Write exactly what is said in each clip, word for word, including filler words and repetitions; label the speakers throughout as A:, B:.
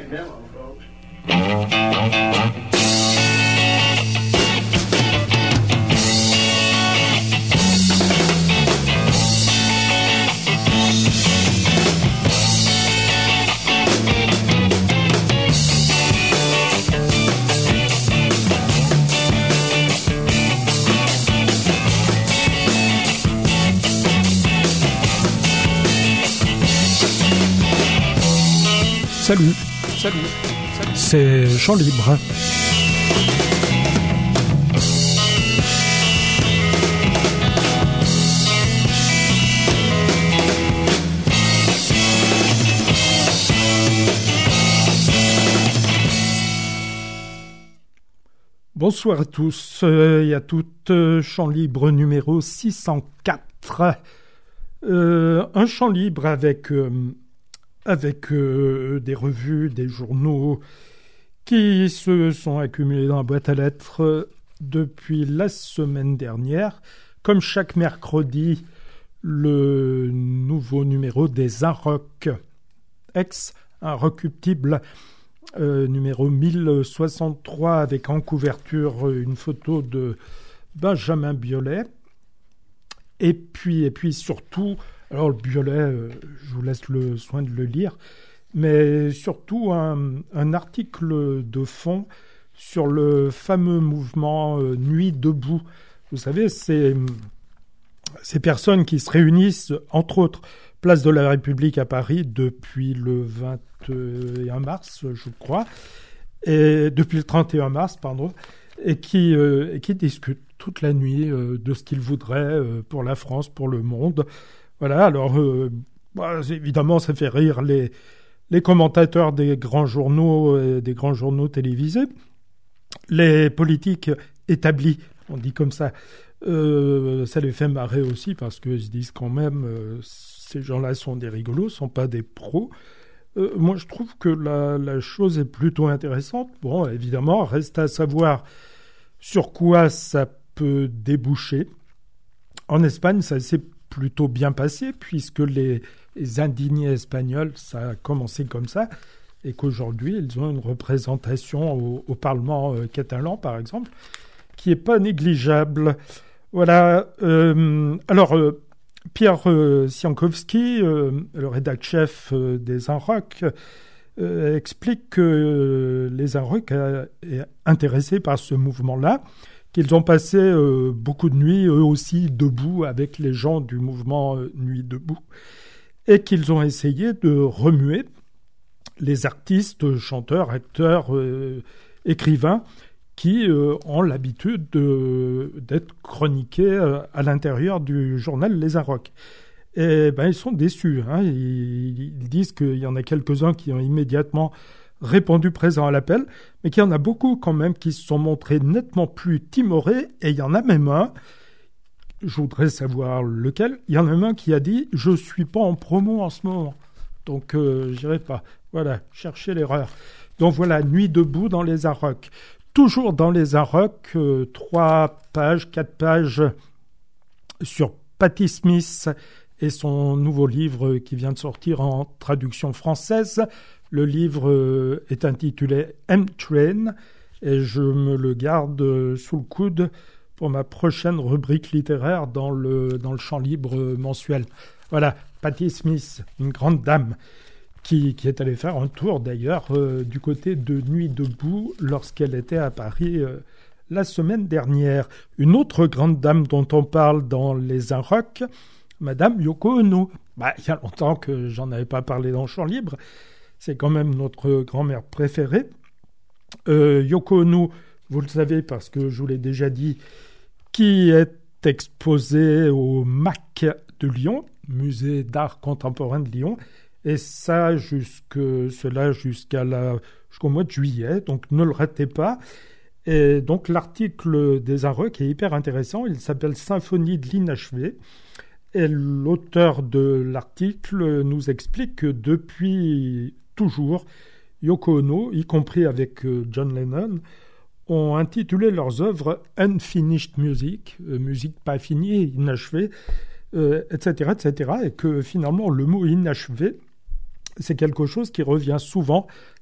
A: mellow, folks.
B: Salut, salut, salut. C'est Chant Libre. Bonsoir à tous euh, et à toutes. Euh, Chant Libre numéro six cent quatre. Euh, un Chant Libre avec... Euh, avec euh, des revues, des journaux qui se sont accumulés dans la boîte à lettres euh, depuis la semaine dernière. Comme chaque mercredi, le nouveau numéro des Inrocks, ex-Inrecuptibles, euh, numéro mille soixante-trois, avec en couverture une photo de Benjamin Biolay. Et puis, et puis surtout... Alors, le Biolay, euh, je vous laisse le soin de le lire, mais surtout un, un article de fond sur le fameux mouvement euh, Nuit debout. Vous savez, c'est ces personnes qui se réunissent, entre autres, place de la République à Paris depuis le vingt et un mars, je crois, et depuis le trente et un mars, pardon, et qui, euh, et qui discutent toute la nuit euh, de ce qu'ils voudraient euh, pour la France, pour le monde. Voilà, alors euh, bah, évidemment, ça fait rire les, les commentateurs des grands journaux et des grands journaux télévisés. Les politiques établis, on dit comme ça, euh, ça les fait marrer aussi parce qu'ils se disent quand même, euh, ces gens-là sont des rigolos, ne sont pas des pros. Euh, moi, je trouve que la, la chose est plutôt intéressante. Bon, évidemment, reste à savoir sur quoi ça peut déboucher. En Espagne, ça s'est plutôt bien passé, puisque les, les indignés espagnols, ça a commencé comme ça, et qu'aujourd'hui, ils ont une représentation au, au Parlement euh, catalan, par exemple, qui n'est pas négligeable. Voilà. Euh, alors, euh, Pierre euh, Siankowski, euh, le rédac-chef euh, des Inrocks, euh, explique que euh, les Inrocks euh, est intéressés par ce mouvement-là, qu'ils ont passé euh, beaucoup de nuits, eux aussi, debout avec les gens du mouvement euh, Nuit debout, et qu'ils ont essayé de remuer les artistes, chanteurs, acteurs, euh, écrivains, qui euh, ont l'habitude de, d'être chroniqués euh, à l'intérieur du journal Les Inrocks. Et ben, ils sont déçus. Hein. Ils, ils disent qu'il y en a quelques-uns qui ont immédiatement répondu présent à l'appel, mais qu'il y en a beaucoup quand même qui se sont montrés nettement plus timorés, et il y en a même un, je voudrais savoir lequel, il y en a même un qui a dit « Je ne suis pas en promo en ce moment, donc euh, je n'irai pas ». Voilà, cherchez l'erreur. Donc voilà, Nuit debout dans les Inrocks. Toujours dans les Inrocks, euh, trois pages, quatre pages sur Patti Smith et son nouveau livre qui vient de sortir en traduction française. Le livre est intitulé M-Train et je me le garde sous le coude pour ma prochaine rubrique littéraire dans le, dans le Chant Libre mensuel. Voilà, Patti Smith, une grande dame qui, qui est allée faire un tour d'ailleurs euh, du côté de Nuit debout lorsqu'elle était à Paris euh, la semaine dernière. Une autre grande dame dont on parle dans les Inrocks, Madame Yoko Ono. Bah, il y a longtemps que j'en avais pas parlé dans le Chant Libre. C'est quand même notre grand-mère préférée. Euh, Yoko Ono, vous le savez parce que je vous l'ai déjà dit, qui est exposée au M A C de Lyon, Musée d'art contemporain de Lyon, et ça jusque, cela jusqu'à la, jusqu'au mois de juillet, donc ne le ratez pas. Et donc l'article des Inrocks est hyper intéressant, il s'appelle « Symphonie de l'inachevé ». Et l'auteur de l'article nous explique que depuis toujours, Yoko Ono, y compris avec John Lennon, ont intitulé leurs œuvres « Unfinished Music », euh, musique pas finie, inachevée, euh, et cetera, et cetera, et que finalement le mot « inachevé », c'est quelque chose qui revient souvent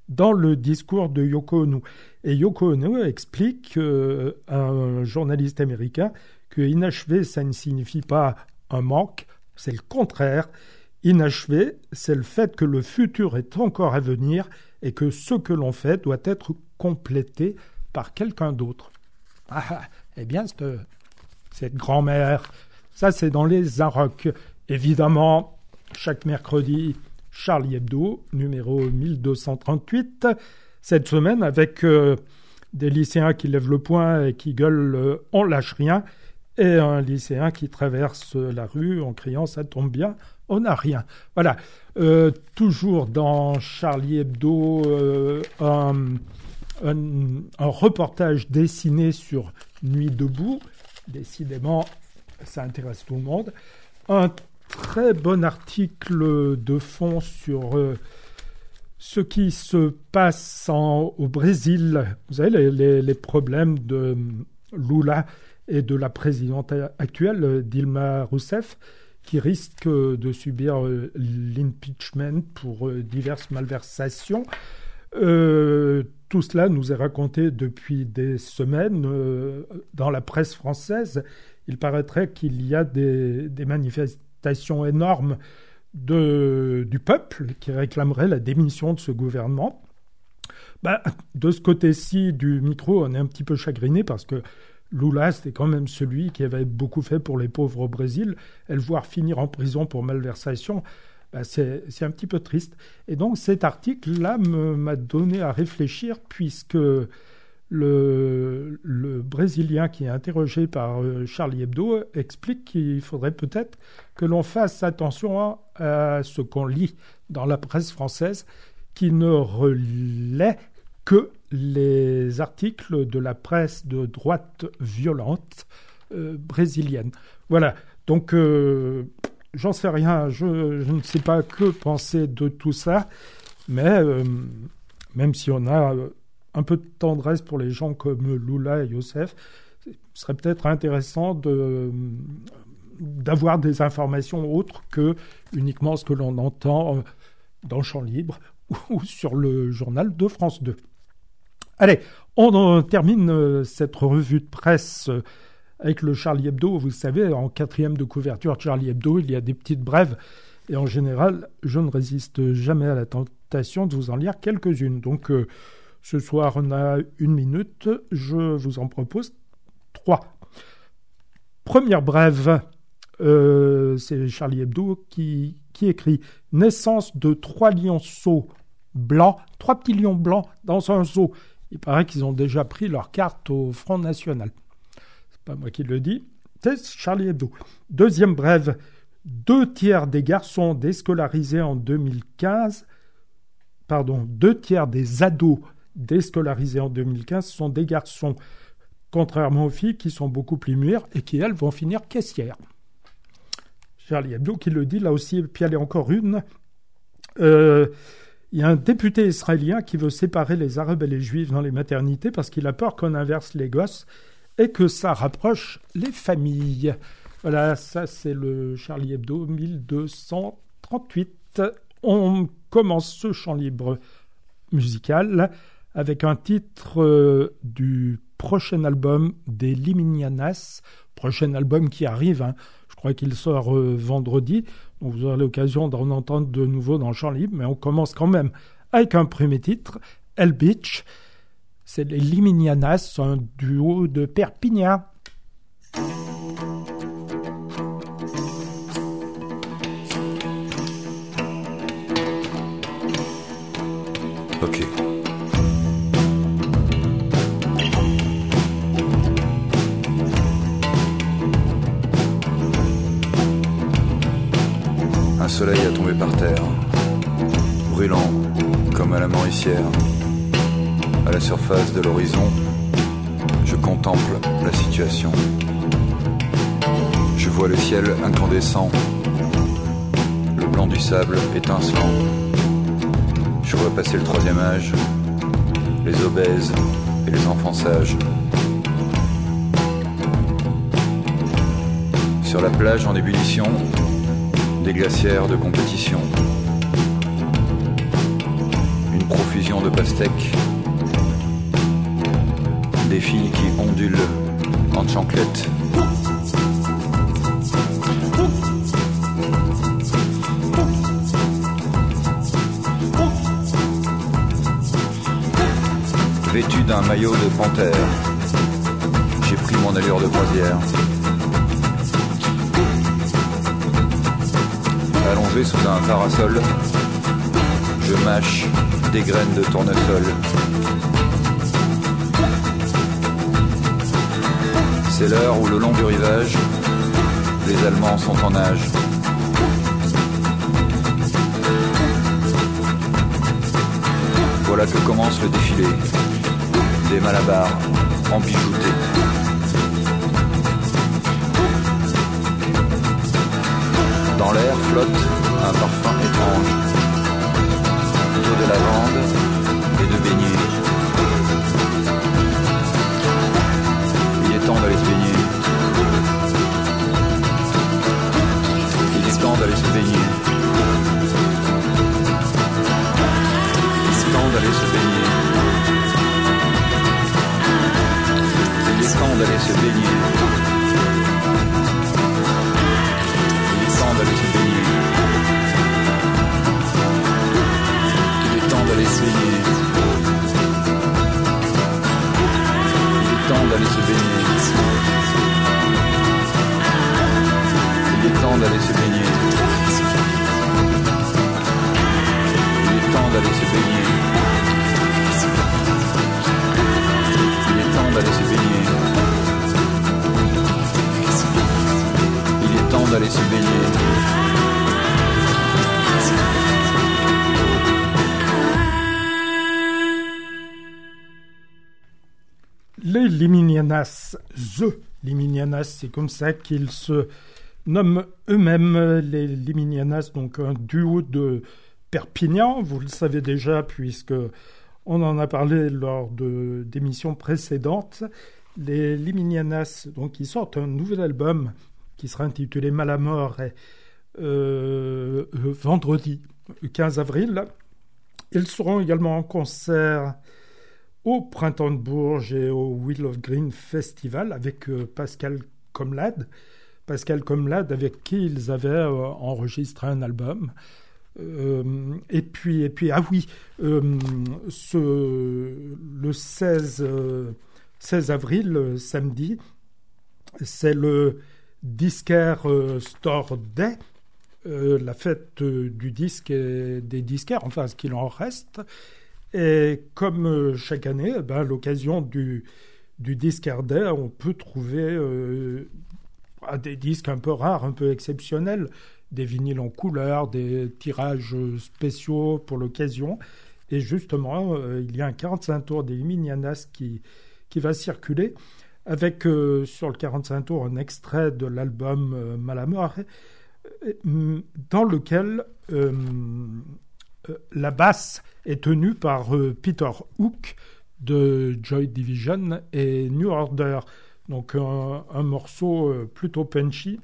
B: dans le discours de Yoko Ono. Et Yoko Ono explique euh, à un journaliste américain que inachevé, ça ne signifie pas un manque, c'est le contraire. Inachevé, c'est le fait que le futur est encore à venir et que ce que l'on fait doit être complété par quelqu'un d'autre. Ah, eh bien, cette, cette grand-mère, ça c'est dans les Arocs. Évidemment, chaque mercredi, Charlie Hebdo, numéro mille deux cent trente-huit, cette semaine avec euh, des lycéens qui lèvent le poing et qui gueulent euh, « on lâche rien » et un lycéen qui traverse la rue en criant « ça tombe bien, on n'a rien ». Voilà, euh, toujours dans Charlie Hebdo, euh, un, un, un reportage dessiné sur Nuit debout. Décidément, ça intéresse tout le monde. Un très bon article de fond sur euh, ce qui se passe en, au Brésil. Vous savez, les, les, les problèmes de Lula et de la présidente actuelle, Dilma Rousseff, qui risque de subir euh, l'impeachment pour euh, diverses malversations. Euh, tout cela nous est raconté depuis des semaines euh, dans la presse française. Il paraîtrait qu'il y a des, des manifestations énormes de, du peuple qui réclamerait la démission de ce gouvernement. Ben, de ce côté-ci du micro, on est un petit peu chagriné parce que Lula, c'était quand même celui qui avait beaucoup fait pour les pauvres au Brésil. Et le voir finir en prison pour malversation, ben c'est, c'est un petit peu triste. Et donc cet article-là me, m'a donné à réfléchir puisque le, le Brésilien qui est interrogé par Charlie Hebdo explique qu'il faudrait peut-être que l'on fasse attention à ce qu'on lit dans la presse française qui ne relaie que les articles de la presse de droite violente euh, brésilienne. Voilà, donc euh, j'en sais rien, je, je ne sais pas que penser de tout ça, mais euh, même si on a un peu de tendresse pour les gens comme Lula et Youssef, ce serait peut-être intéressant de, d'avoir des informations autres que uniquement ce que l'on entend dans Champ Libre ou sur le journal de France deux. Allez, on termine cette revue de presse avec le Charlie Hebdo. Vous savez, en quatrième de couverture Charlie Hebdo, il y a des petites brèves. Et en général, je ne résiste jamais à la tentation de vous en lire quelques-unes. Donc, euh, ce soir, on a une minute. Je vous en propose trois. Première brève, euh, c'est Charlie Hebdo qui, qui écrit « Naissance de trois lionceaux blancs, trois petits lions blancs dans un zoo ». Il paraît qu'ils ont déjà pris leur carte au Front National. C'est pas moi qui le dis, c'est Charlie Hebdo. Deuxième brève, deux tiers des garçons déscolarisés en deux mille quinze, pardon, deux tiers des ados déscolarisés en deux mille quinze sont des garçons, contrairement aux filles qui sont beaucoup plus mûres et qui, elles, vont finir caissières. Charlie Hebdo qui le dit, là aussi, puis il y a encore une. Euh, Il y a un député israélien qui veut séparer les Arabes et les Juifs dans les maternités parce qu'il a peur qu'on inverse les gosses et que ça rapproche les familles. Voilà, ça c'est le Charlie Hebdo mille deux cent trente-huit. On commence ce champ libre musical avec un titre euh, du prochain album des Liminianas, prochain album qui arrive, hein. Je crois qu'il sort euh, vendredi. Donc vous aurez l'occasion d'en entendre de nouveau dans le champ libre, mais on commence quand même avec un premier titre, El Beach. C'est les Liminianas, un duo de Perpignan.
A: Ok. Un soleil a tombé par terre, brûlant comme à la Mauricière. À la surface de l'horizon, je contemple la situation. Je vois le ciel incandescent, le blanc du sable étincelant. Je vois passer le troisième âge, les obèses et les enfants sages. Sur la plage en ébullition, des glacières de compétition. Une profusion profusion de pastèques, des filles qui ondulent en chanclettes. Vêtu d'un maillot de panthère, j'ai pris mon allure de croisière. Allongé sous un parasol, je mâche des graines de tournesol. C'est l'heure où le long du rivage, les Allemands sont en nage. Voilà que commence le défilé des malabars embijoutés. Dans l'air flotte un parfum étrange, d'eau de lavande et de beignet. Il est temps d'aller se baigner. Il est temps d'aller se baigner. Il est temps d'aller se baigner. Il est temps d'aller se baigner. Il est temps d'aller se baigner. Il est temps d'aller se baigner. Il est temps d'aller se baigner. Il est temps d'aller se baigner. Il est temps d'aller se baigner. Il est temps d'aller se baigner. Il est temps d'aller se baigner.
B: Les Liminianas, The Liminianas, c'est comme ça qu'ils se nomment eux-mêmes, les Liminianas, donc un duo de Perpignan, vous le savez déjà puisque on en a parlé lors de, d'émissions précédentes. Les Liminianas, donc ils sortent un nouvel album qui sera intitulé Malamort et, euh, euh, vendredi quinze avril. Ils seront également en concert au Printemps de Bourges et au Wheel of Green Festival avec euh, Pascal Comlade. Pascal Comlade avec qui ils avaient euh, enregistré un album. Euh, et puis, et puis, ah oui, euh, ce, le seize, euh, seize avril, euh, samedi, c'est le Disquaire euh, Store Day, euh, la fête euh, du disque et des disquaires, enfin ce qu'il en reste. Et comme euh, chaque année, eh ben, à l'occasion du, du Disquaire Day, on peut trouver euh, des disques un peu rares, un peu exceptionnels, des vinyles en couleur, des tirages spéciaux pour l'occasion. Et justement, euh, il y a un quarante-cinq tours des Liminianas qui, qui va circuler, avec euh, sur le quarante-cinq tours un extrait de l'album euh, Malamort, euh, dans lequel euh, euh, la basse est tenue par euh, Peter Hook de Joy Division et New Order. Donc un, un morceau euh, plutôt punchy.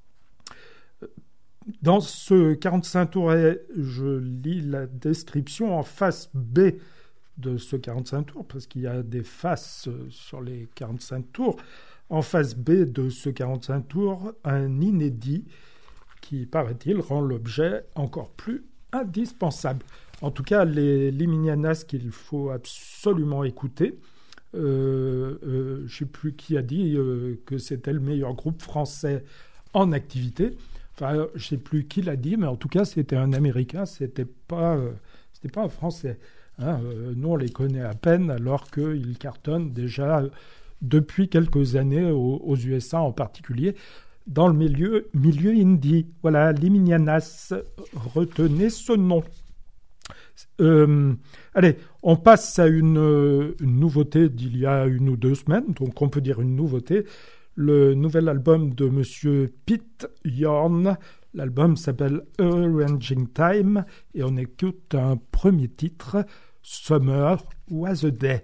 B: Dans ce quarante-cinq tours, je lis la description en face B de ce quarante-cinq tours, parce qu'il y a des faces sur les quarante-cinq tours. En face B de ce quarante-cinq tours, un inédit qui, paraît-il, rend l'objet encore plus indispensable. En tout cas, les Liminianas qu'il faut absolument écouter. Euh, euh, je ne sais plus qui a dit euh, que c'était le meilleur groupe français en activité. Enfin, je ne sais plus qui l'a dit, mais en tout cas, c'était un Américain, c'était pas, euh, c'était pas un Français. Hein. Euh, nous, on les connaît à peine, alors qu'ils cartonnent déjà depuis quelques années aux, aux U S A en particulier, dans le milieu, milieu indie. Voilà, Liminianas, retenez ce nom. Euh, allez, on passe à une, une nouveauté d'il y a une ou deux semaines, donc on peut dire une nouveauté. Le nouvel album de Monsieur Pete Yorn. L'album s'appelle Arranging Time et on écoute un premier titre, Summer Was a Day.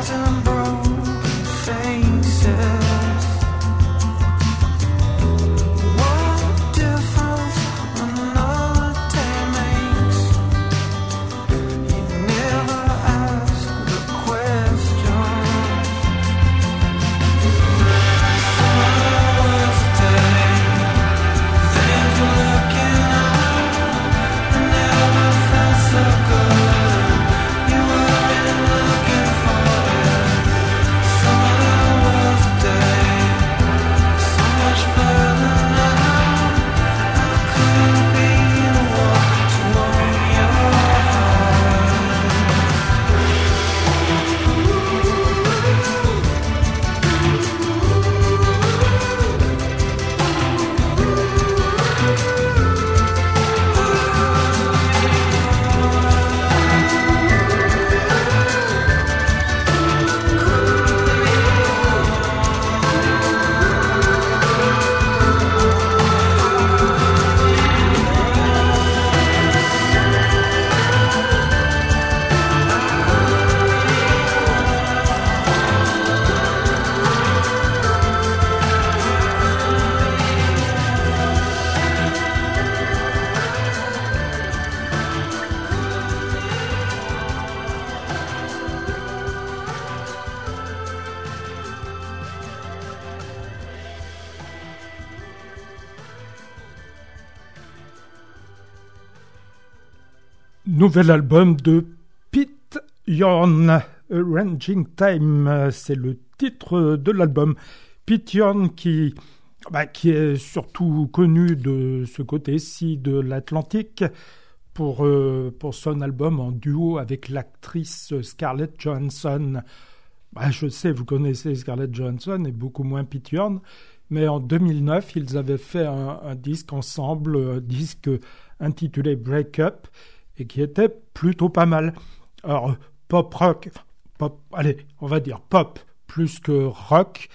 B: Nouvel album de Pete Yorn, Arranging Time, c'est le titre de l'album. Pete Yorn qui, bah, qui est surtout connu de ce côté-ci de l'Atlantique pour, euh, pour son album en duo avec l'actrice Scarlett Johansson. Bah, je sais, vous connaissez Scarlett Johansson et beaucoup moins Pete Yorn, mais en deux mille neuf, ils avaient fait un, un disque ensemble, un disque intitulé Break Up, et qui était plutôt pas mal. Alors, pop rock, pop, allez, on va dire pop plus que rock.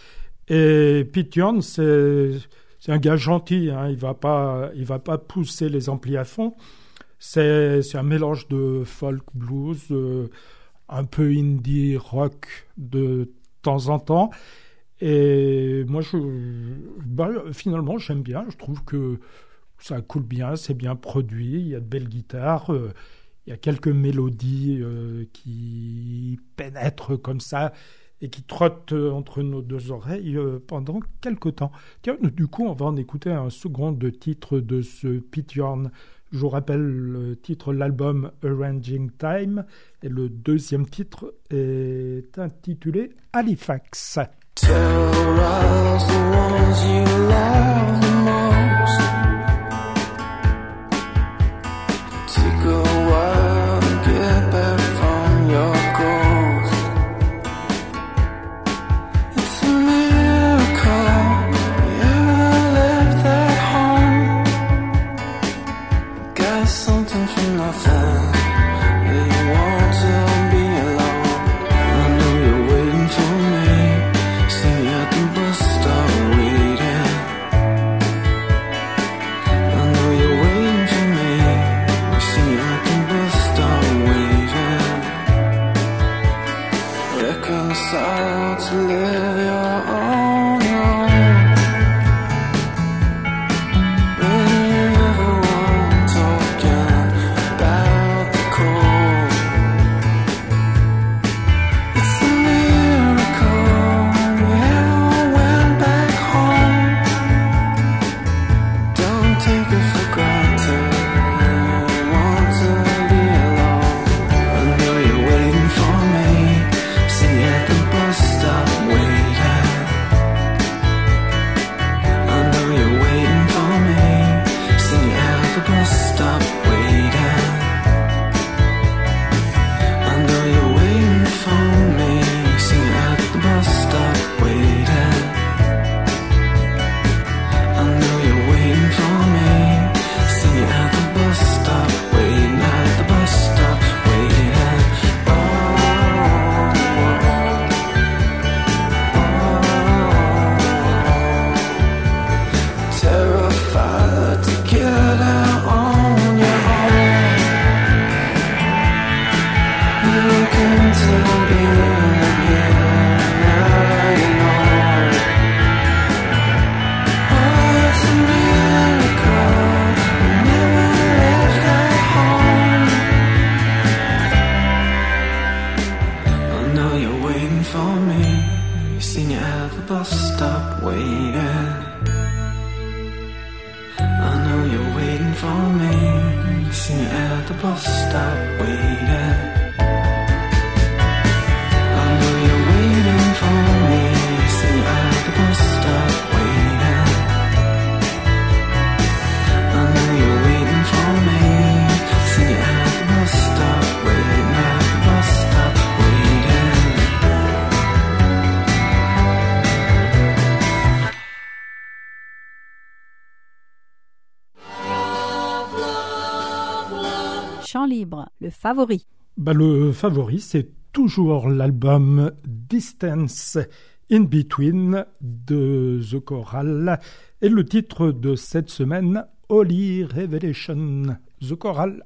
B: Et Pete Yorn, c'est, c'est un gars gentil, hein, il va pas, il va pas pousser les amplis à fond. C'est, c'est un mélange de folk blues, euh, un peu indie rock de temps en temps. Et moi, je, bah, finalement, j'aime bien. Je trouve que ça coule bien, c'est bien produit, il y a de belles guitares, euh, il y a quelques mélodies euh, qui pénètrent comme ça et qui trottent entre nos deux oreilles euh, pendant quelques temps. Tiens, du coup, on va en écouter un second de titre de ce Pete Yorn. Je vous rappelle le titre de l'album Arranging Time et le deuxième titre est intitulé Halifax.
C: Tell us the ones you love the most. Take a while to get back from your goals. It's a miracle you ever left that home. Got something from nothing. Yeah, you want to be alone. I know you're waiting for me. See me at the bus stop waiting. I know you're waiting for me. See me at the bus stop waiting. Reconcile to live your own life. When you ever want talking about the cold. It's a miracle you ever went back home. Don't take it for granted. You want to be alone. I know you're waiting for me. See me at the bus stop waiting. know you're waiting for me. You seen you at the bus stop waiting. I know you're waiting for me. You seen you at the bus stop waiting. I know you're waiting for me. You seen you at the bus stop waiting. I know you're waiting for me. Seen you at the bus stop waiting. At the bus stop waiting.
D: Chant libre, le favori.
B: Bah, le favori, c'est toujours l'album Distance in Between de The Choral et le titre de cette semaine, Holy Revelation. The Choral.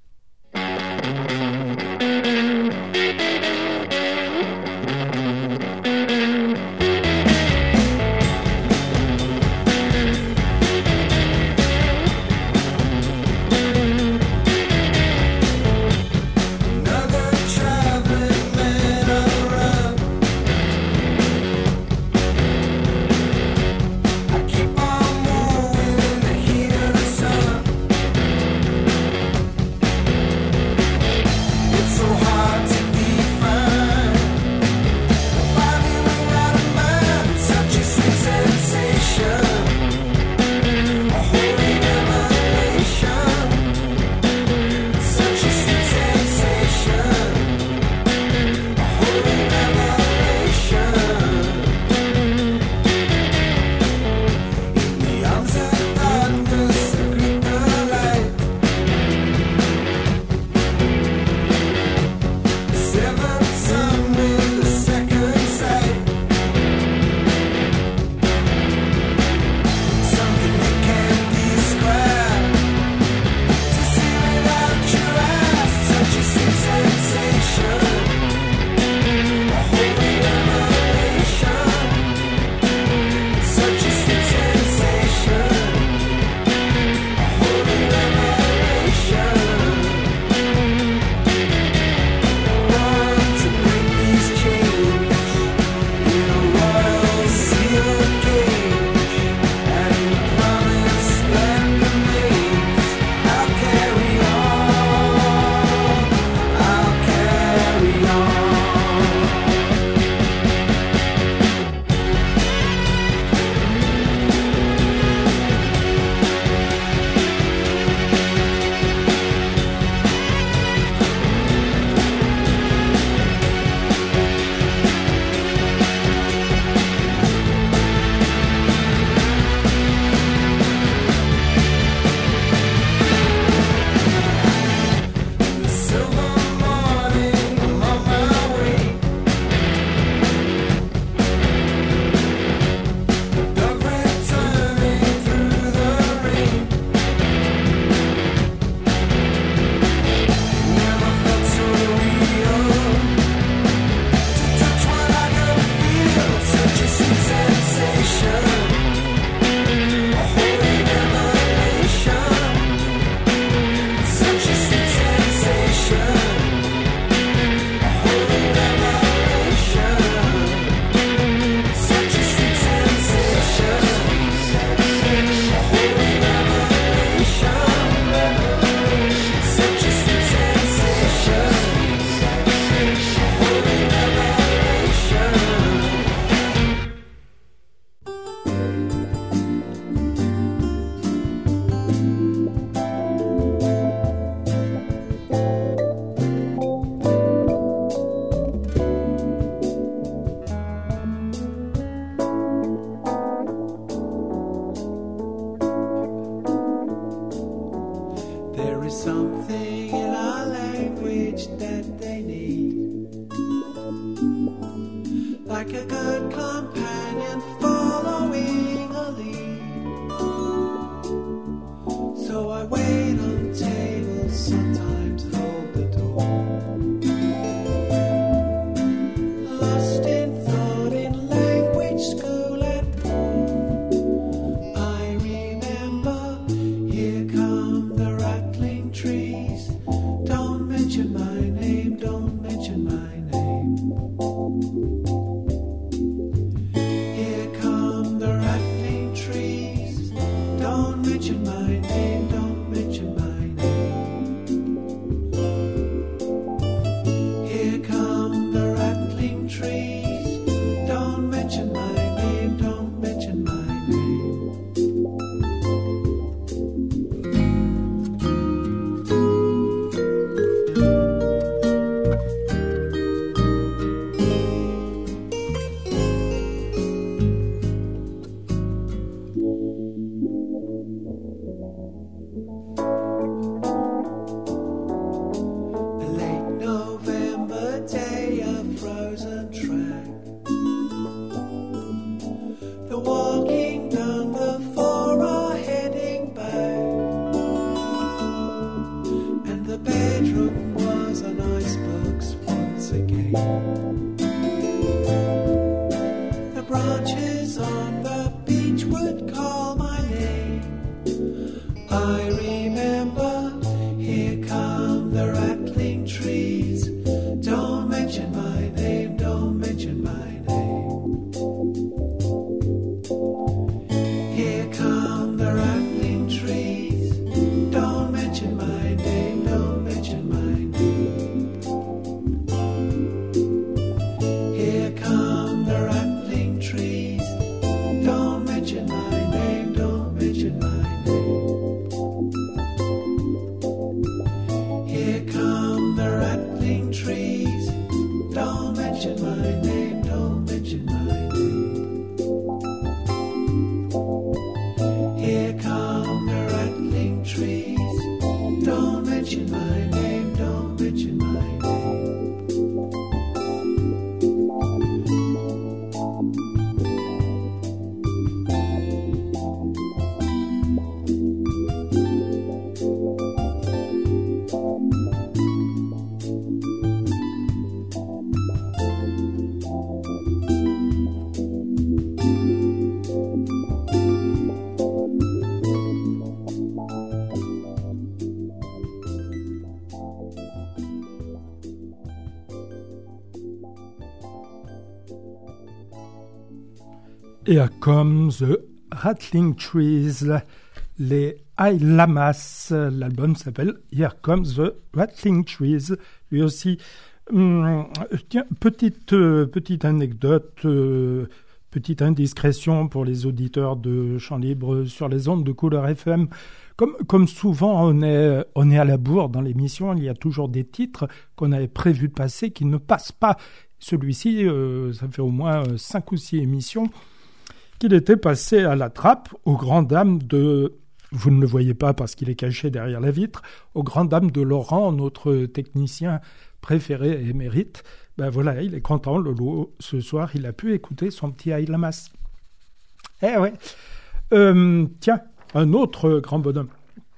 C: Like a good companion following a lead. So I wait on tables, sometimes hold the door. Lost in thought in language school at home. I remember, here come the rattling trees. Don't mention my name, don't mention my name. my name, don't mention my name. Here come the rattling trees. Don't mention my name, don't mention my name.
B: Here Comes the Rattling Trees, les High Lamas. L'album s'appelle Here Comes the Rattling Trees. Lui aussi, hum, tiens, petite, euh, petite anecdote, euh, petite indiscrétion pour les auditeurs de Chant Libre sur les ondes de Couleur F M. Comme, comme souvent, on est, on est à la bourre dans l'émission, il y a toujours des titres qu'on avait prévu de passer qui ne passent pas. Celui-ci, euh, ça fait au moins cinq ou six émissions qu'il était passé à la trappe aux grandes dames de, vous ne le voyez pas parce qu'il est caché derrière la vitre, aux grandes dames de Laurent, notre technicien préféré et émérite. Ben voilà, il est content, Lolo, ce soir, il a pu écouter son petit High Lamas. Eh ouais. Euh, tiens, un autre grand bonhomme.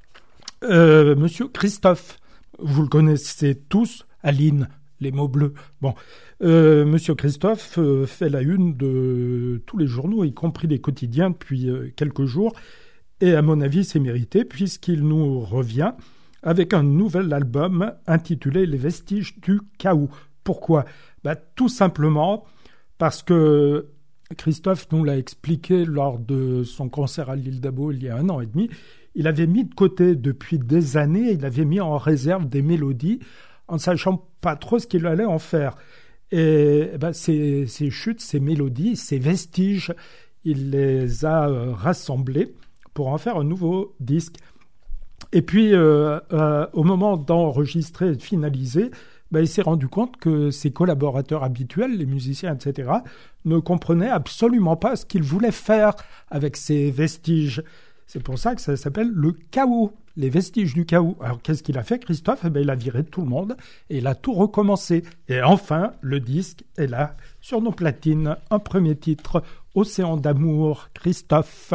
B: Euh, Monsieur Christophe, vous le connaissez tous, Aline, les mots bleus. Bon, euh, Monsieur Christophe euh, fait la une de tous les journaux, y compris les quotidiens, depuis euh, quelques jours. Et à mon avis, c'est mérité, puisqu'il nous revient avec un nouvel album intitulé « Les vestiges du chaos ». Pourquoi ? Bah, tout simplement parce que Christophe nous l'a expliqué lors de son concert à l'Île d'Abo il y a un an et demi. Il avait mis de côté depuis des années, il avait mis en réserve des mélodies en ne sachant pas trop ce qu'il allait en faire. Et ben, ces, ces chutes, ces mélodies, ces vestiges, il les a euh, rassemblés pour en faire un nouveau disque. Et puis, euh, euh, au moment d'enregistrer et de finaliser, ben, il s'est rendu compte que ses collaborateurs habituels, les musiciens, et cetera, ne comprenaient absolument pas ce qu'il voulait faire avec ces vestiges. C'est pour ça que ça s'appelle le chaos, les vestiges du chaos. Alors, qu'est-ce qu'il a fait, Christophe ? Eh bien, il a viré tout le monde et il a tout recommencé. Et enfin, le disque est là, sur nos platines. Un premier titre, Océan d'amour, Christophe.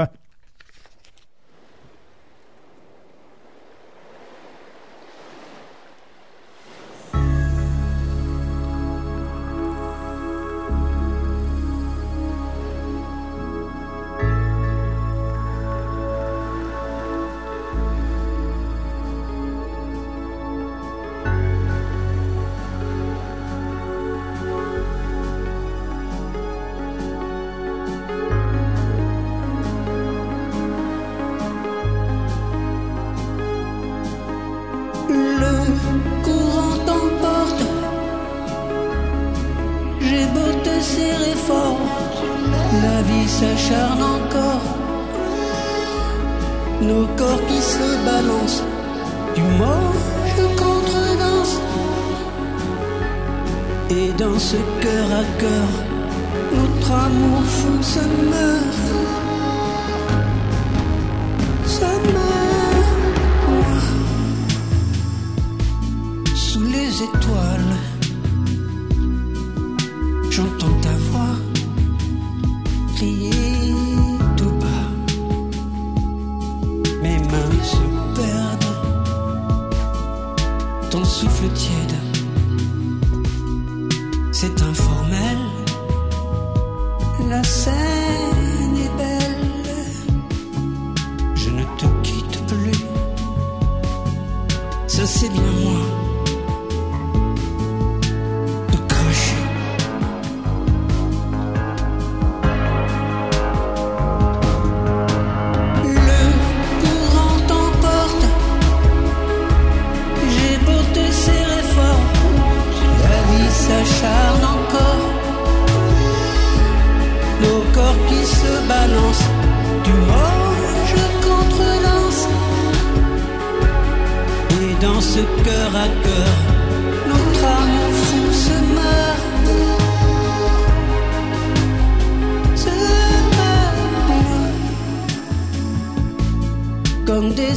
E: S'acharne encore, nos corps qui se balancent, du moche contre-danse. Et dans ce cœur à cœur, notre amour fou se meurt, se meurt. Sous les étoiles, j'entends ta voix crier tout bas, mes mains se perdent, ton souffle tiède, c'est informel, la scène est belle, je ne te quitte plus, ça c'est bien moi. S'acharne encore, nos corps qui se balancent, du moche contre-danse. Et dans ce cœur à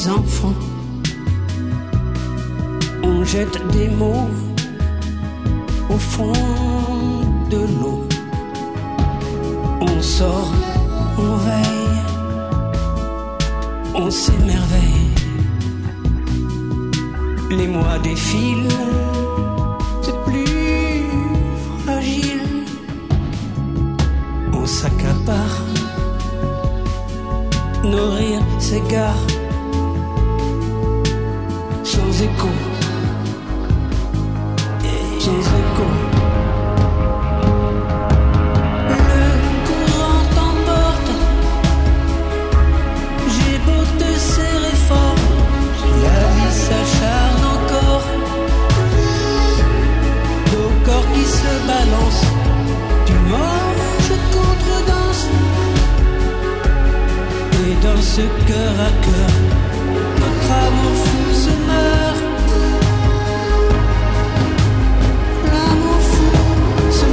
E: des enfants. On jette des mots au fond de l'eau. On sort, on veille, on s'émerveille. Les mois défilent, c'est plus fragile. On s'accapare, nos rires s'égarent sans écho, sans écho. Le courant t'emporte, j'ai beau te serrer fort, la vie s'acharne encore. Nos corps qui se balancent, tu manges contre-danse. Et dans ce cœur à cœur, notre amour fou se meurt. L'amour fou se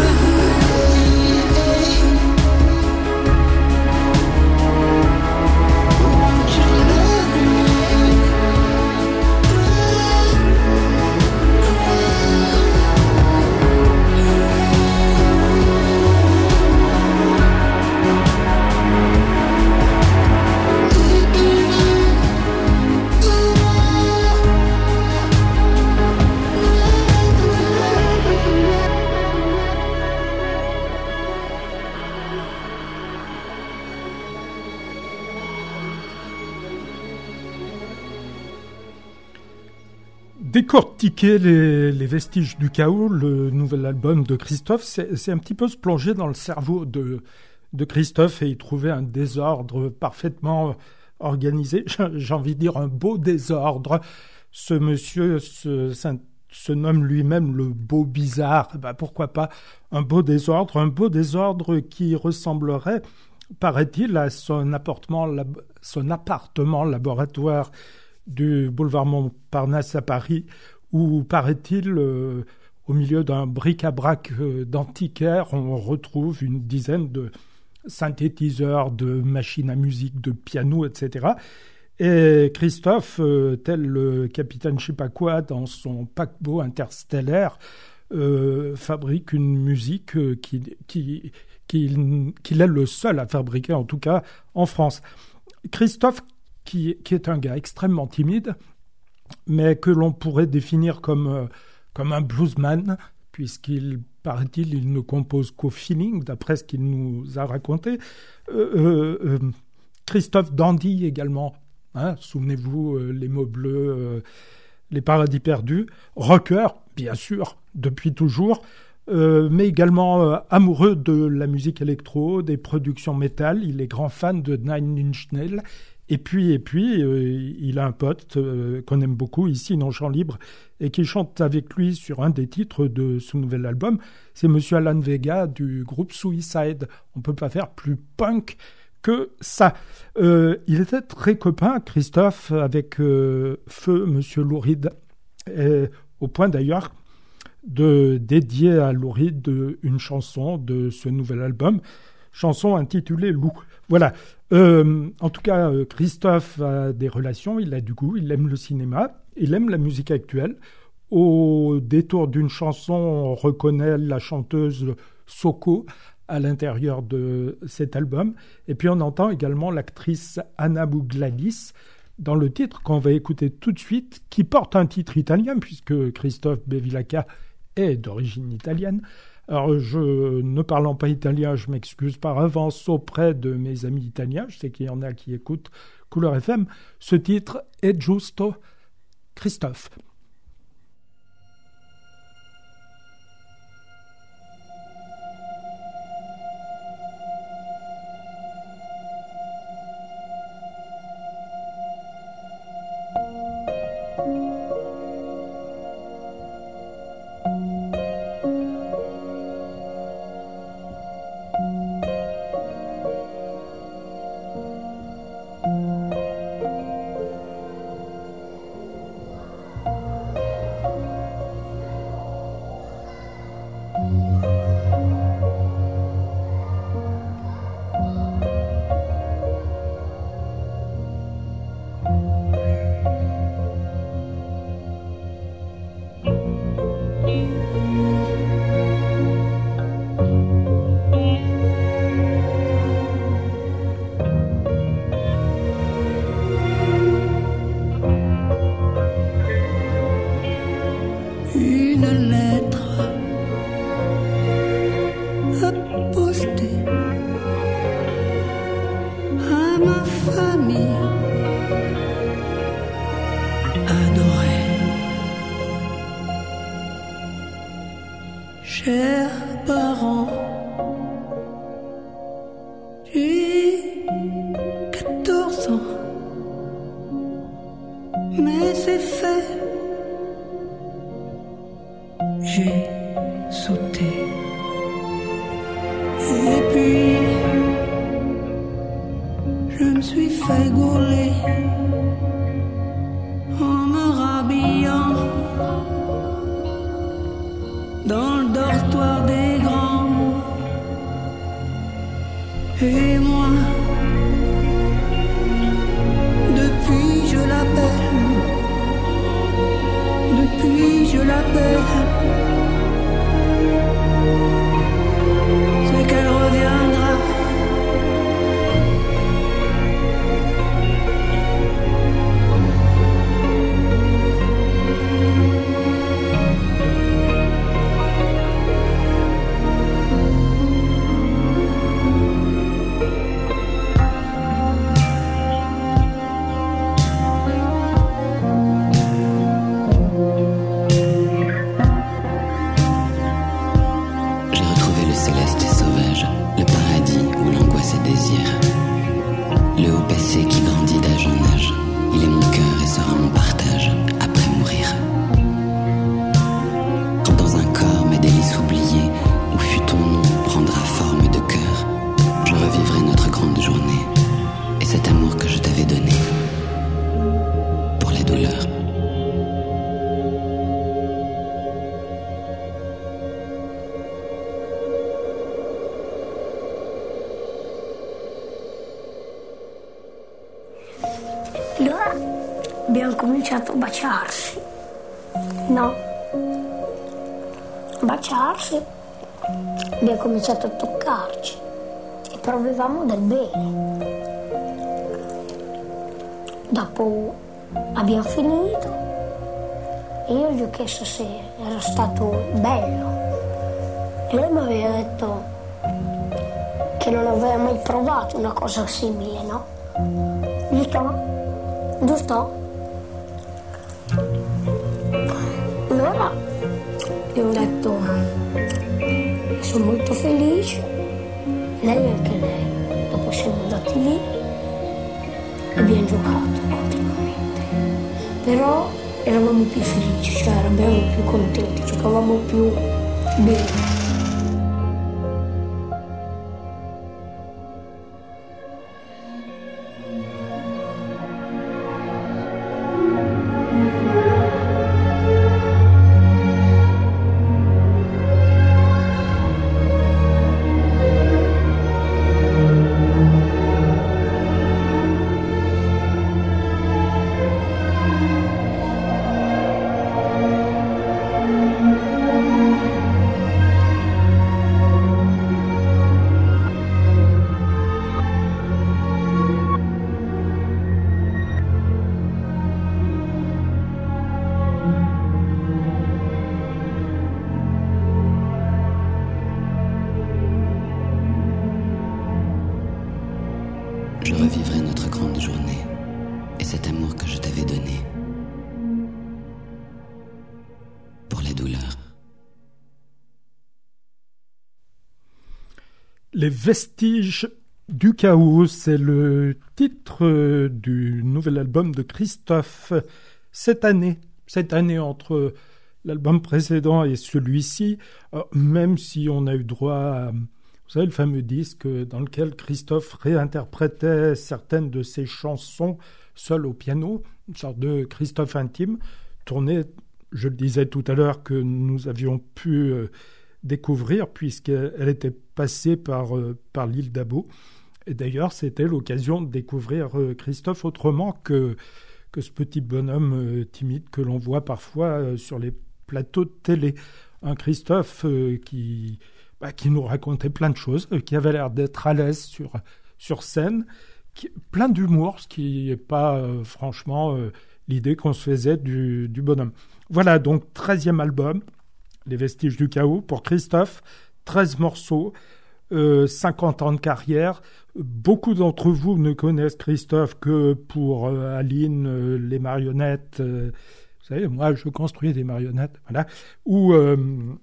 B: Décortiquer les, les vestiges du chaos, le nouvel album de Christophe, c'est, c'est un petit peu se plonger dans le cerveau de, de Christophe et y trouver un désordre parfaitement organisé. J'ai envie de dire un beau désordre. Ce monsieur se, se nomme lui-même le beau bizarre. Ben pourquoi pas un beau désordre, un beau désordre qui ressemblerait, paraît-il, à son appartement, son appartement laboratoire du boulevard Montparnasse à Paris, où, paraît-il, euh, au milieu d'un bric-à-brac euh, d'antiquaires, on retrouve une dizaine de synthétiseurs, de machines à musique, de pianos, et cetera. Et Christophe, euh, tel le capitaine je sais pas quoi dans son paquebot interstellaire, euh, fabrique une musique euh, qui, qui, qui, qu'il est le seul à fabriquer, en tout cas en France. Christophe, Qui, qui est un gars extrêmement timide, mais que l'on pourrait définir comme, euh, comme un bluesman, puisqu'il, paraît-il, il ne compose qu'au feeling, d'après ce qu'il nous a raconté. Euh, euh, euh, Christophe Dandy également, hein, souvenez-vous, euh, les mots bleus, euh, les paradis perdus. Rocker, bien sûr, depuis toujours, euh, mais également euh, amoureux de la musique électro, des productions métal. Il est grand fan de Nine Inch Nails. Et puis, et puis euh, il a un pote euh, qu'on aime beaucoup ici dans Chant Libre et qui chante avec lui sur un des titres de ce nouvel album. C'est Monsieur Alan Vega du groupe Suicide. On ne peut pas faire plus punk que ça. Euh, il était très copain, Christophe, avec euh, Feu Monsieur Lou Reed, et, au point d'ailleurs de dédier à Lou Reed une chanson de ce nouvel album, chanson intitulée Lou. Voilà. Euh, en tout cas, euh, Christophe a des relations, il a du goût, il aime le cinéma, il aime la musique actuelle. Au détour d'une chanson, on reconnaît la chanteuse Soko à l'intérieur de cet album. Et puis on entend également l'actrice Anna Bougladis dans le titre qu'on va écouter tout de suite, qui porte un titre italien, puisque Christophe Bevilacqua est d'origine italienne. Alors, je, ne parlant pas italien, je m'excuse par avance auprès de mes amis italiens. Je sais qu'il y en a qui écoutent Couleur F M. Ce titre est Giusto Christophe.
F: céleste et sauvage, le paradis où l'angoisse est désir. Le haut passé qui grandit d'âge en âge, il est mon cœur et sera mon partage après mourir. Quand dans un corps mes délices oubliés, où fut ton nom prendra forme de cœur, je revivrai notre grande journée et cet amour que je t'avais donné pour la douleur.
G: Allora abbiamo cominciato a baciarsi, no? A baciarsi, abbiamo cominciato a toccarci e provavamo del bene. Dopo abbiamo finito e io gli ho chiesto se era stato bello e lei mi aveva detto che non aveva mai provato una cosa simile, no? Giusto? Giusto? Allora gli ho detto che sono molto felice, lei anche lei. Dopo siamo andati lì e abbiamo giocato continuamente, però eravamo più felici, cioè eravamo più contenti, giocavamo più bene.
F: Je revivrai notre grande journée et cet amour que je t'avais donné pour la douleur.
B: Les vestiges du chaos, c'est le titre du nouvel album de Christophe cette année. Cette année entre l'album précédent et celui-ci, même si on a eu droit à... Vous savez, le fameux disque dans lequel Christophe réinterprétait certaines de ses chansons seul au piano, une sorte de Christophe intime, tourné, je le disais tout à l'heure, que nous avions pu euh, découvrir puisqu'elle était passée par, euh, par l'île d'Abo. Et d'ailleurs, c'était l'occasion de découvrir euh, Christophe autrement que, que ce petit bonhomme euh, timide que l'on voit parfois euh, sur les plateaux de télé. Un Christophe euh, qui... Bah, qui nous racontait plein de choses, euh, qui avait l'air d'être à l'aise sur, sur scène, qui, plein d'humour, ce qui n'est pas euh, franchement euh, l'idée qu'on se faisait du, du bonhomme. Voilà, donc treizième album, Les Vestiges du Chaos, pour Christophe, treize morceaux, euh, cinquante ans de carrière. Beaucoup d'entre vous ne connaissent Christophe que pour euh, Aline, euh, les marionnettes. Euh, vous savez, moi, je construis des marionnettes, voilà, ou... Euh,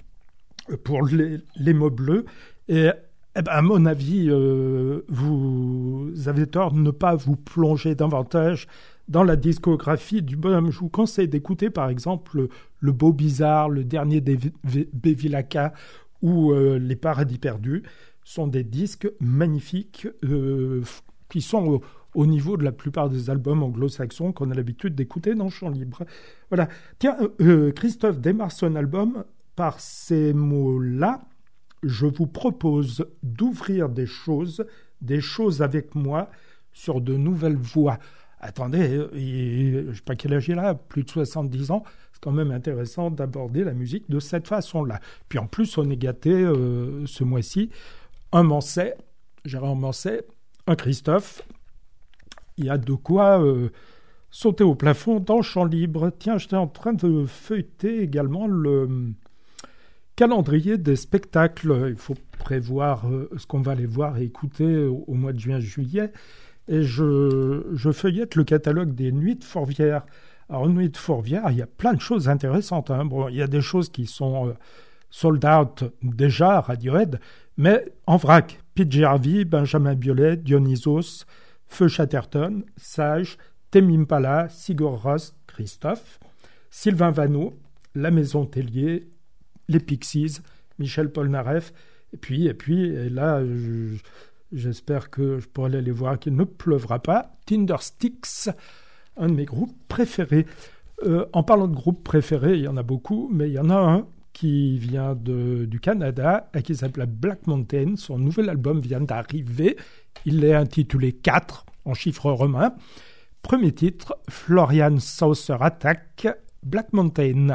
B: pour les, les mots bleus. Et eh ben, à mon avis, euh, vous avez tort de ne pas vous plonger davantage dans la discographie du bonhomme. Je vous conseille d'écouter, par exemple, le, le Beau Bizarre, le dernier des Bevilacqua ou euh, Les Paradis Perdus. Ce sont des disques magnifiques euh, qui sont au, au niveau de la plupart des albums anglo-saxons qu'on a l'habitude d'écouter dans Chant Libre. Voilà. Tiens, euh, Christophe démarre son album par ces mots-là. Je vous propose d'ouvrir des choses, des choses avec moi sur de nouvelles voies. Attendez, il, je ne sais pas quel âge il a, plus de soixante-dix ans, c'est quand même intéressant d'aborder la musique de cette façon-là. Puis en plus, on est gâté euh, ce mois-ci. Un Manset, Gérard Manset, un Christophe. Il y a de quoi euh, sauter au plafond dans Chant Libre. Tiens, j'étais en train de feuilleter également le calendrier des spectacles. Il faut prévoir euh, ce qu'on va aller voir et écouter au, au mois de juin-juillet. Et je, je feuillette le catalogue des Nuits de Fourvière. Alors, Nuits de Fourvière, il y a plein de choses intéressantes. Hein. Bon, il y a des choses qui sont euh, sold out déjà à Radiohead, Mais en vrac, Pete Gervais, Benjamin Biolay, Dionysos, Feu Chatterton, Sage, Tame Impala, Sigur Rós, Christophe, Sylvain Vanneau, La Maison Tellier, les Pixies, Michel Polnareff, et puis, et puis et là, je, j'espère que je pourrai aller les voir, qu'il ne pleuvra pas, Tindersticks, un de mes groupes préférés. Euh, en parlant de groupes préférés, il y en a beaucoup, mais il y en a un qui vient de, du Canada et qui s'appelle Black Mountain. Son nouvel album vient d'arriver. Il est intitulé quatre en chiffres romains. Premier titre, Florian Saucer Attack, Black Mountain.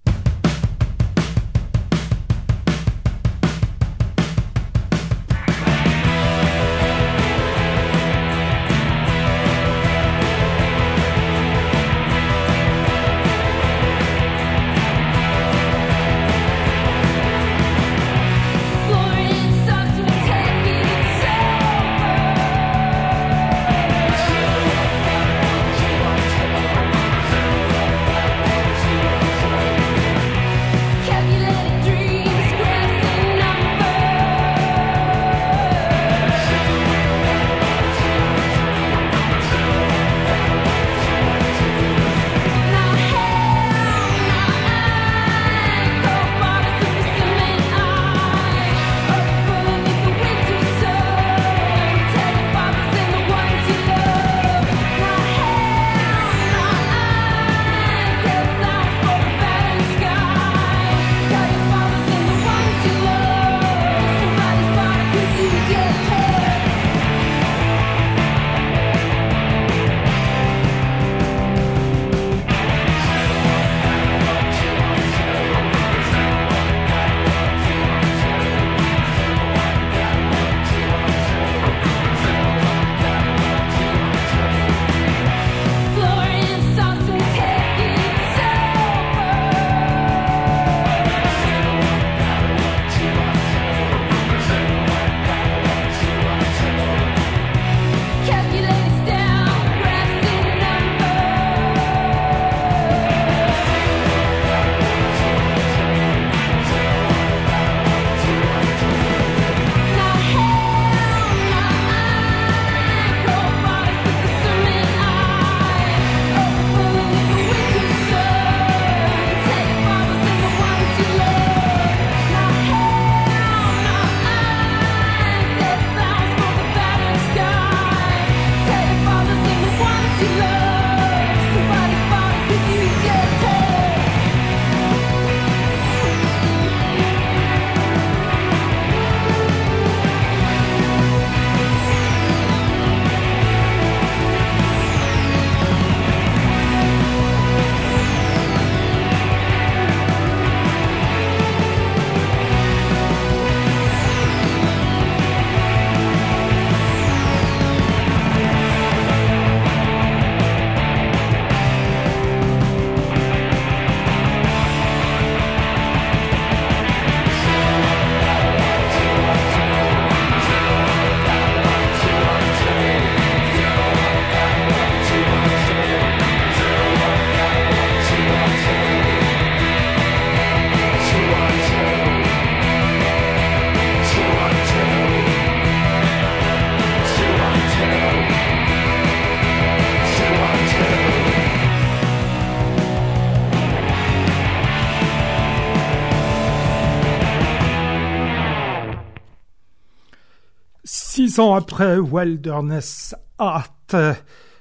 B: Six ans après Wilderness Art, euh,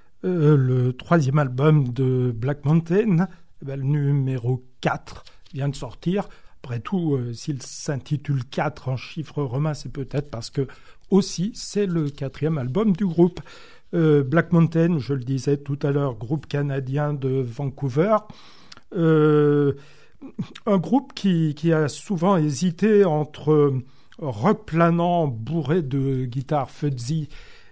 B: le troisième album de Black Mountain, eh ben, le numéro quatre vient de sortir. Après tout, euh, s'il s'intitule quatre en chiffres romains, c'est peut-être parce que aussi c'est le quatrième album du groupe. Euh, Black Mountain, je le disais tout à l'heure, groupe canadien de Vancouver. Euh, un groupe qui, qui a souvent hésité entre rock planant bourré de guitare fuzzy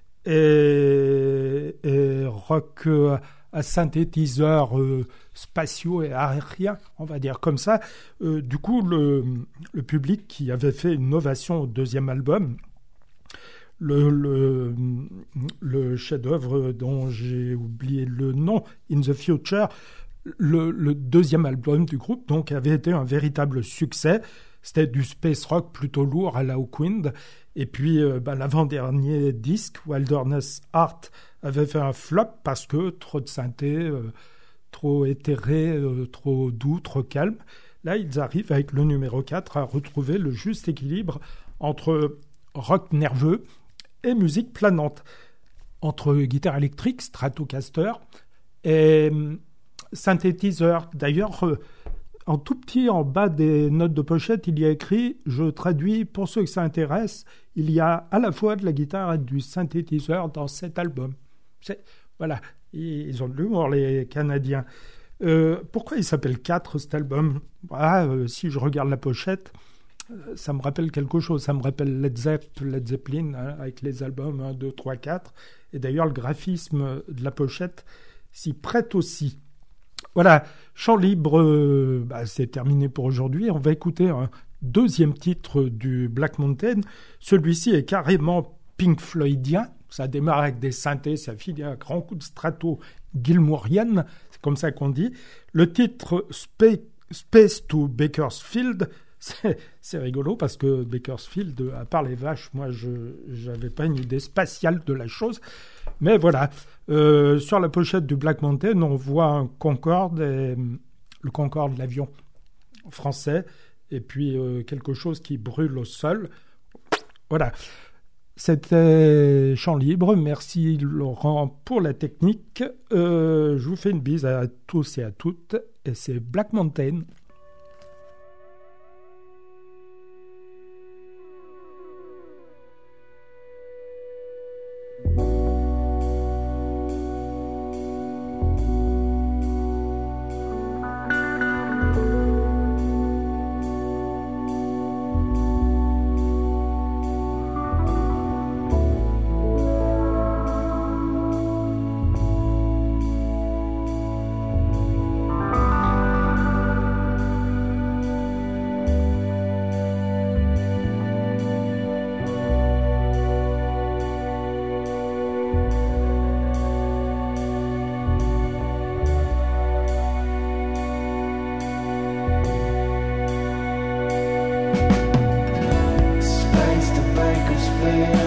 B: et, et rock euh, à synthétiseurs euh, spatiaux et aériens, on va dire comme ça. Euh, du coup, le, le public qui avait fait une ovation au deuxième album, le, le, le chef-d'œuvre dont j'ai oublié le nom, In the Future, le, le deuxième album du groupe, donc, avait été un véritable succès. c'était du space rock plutôt lourd à la Hawkwind. Et puis euh, bah, l'avant-dernier disque, Wilderness Art, avait fait un flop parce que trop de synthé, euh, trop éthéré, euh, trop doux, trop calme. Là, ils arrivent avec le numéro quatre à retrouver le juste équilibre entre rock nerveux et musique planante, entre guitare électrique, Stratocaster, et euh, synthétiseur. D'ailleurs, euh, en tout petit, en bas des notes de pochette, il y a écrit, je traduis pour ceux que ça intéresse, il y a à la fois de la guitare et du synthétiseur dans cet album. C'est, voilà, ils ont de l'humour, les Canadiens. Euh, pourquoi il s'appelle quatre, cet album ? ah, euh, Si je regarde la pochette, euh, ça me rappelle quelque chose. Ça me rappelle Led Zepp, Led Zeppelin, hein, avec les albums un, deux, trois, quatre. Et d'ailleurs, le graphisme de la pochette s'y prête aussi. Voilà, Chant libre, euh, bah, c'est terminé pour aujourd'hui. On va écouter un deuxième titre du Black Mountain. Celui-ci est carrément Pink Floydien. Ça démarre avec des synthés, ça finit un grand coup de strato Gilmourienne, c'est comme ça qu'on dit. Le titre Spa- Space to Bakersfield, c'est, c'est rigolo parce que Bakersfield, à part les vaches, moi je n'avais pas une idée spatiale de la chose. Mais voilà, euh, sur la pochette du Black Mountain, on voit un Concorde, et, le Concorde, l'avion français, et puis euh, quelque chose qui brûle au sol. Voilà. C'était Chant libre. Merci Laurent pour la technique. Euh, je vous fais une bise à tous et à toutes. Et c'est Black Mountain.
C: Space to Bakersfield.